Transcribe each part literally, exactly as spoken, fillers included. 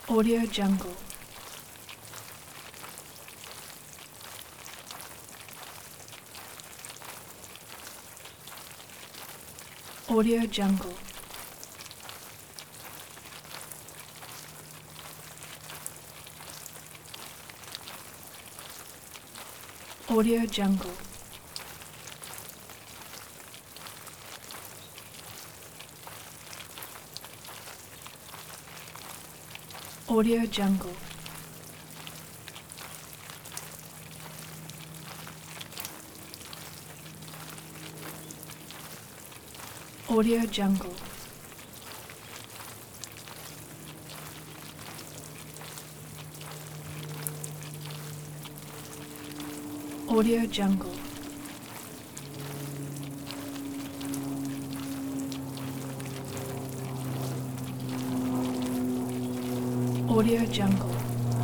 Audio Jungle. Audio Jungle. Audio Jungle. Audio Jungle. Audio Jungle. Audio Jungle. Audio Jungle.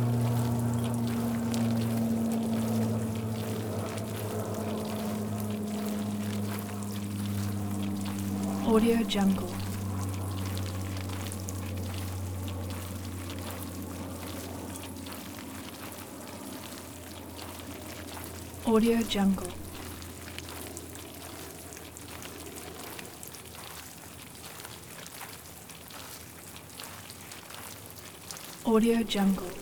Audio Jungle. Audio Jungle. Audio Jungle.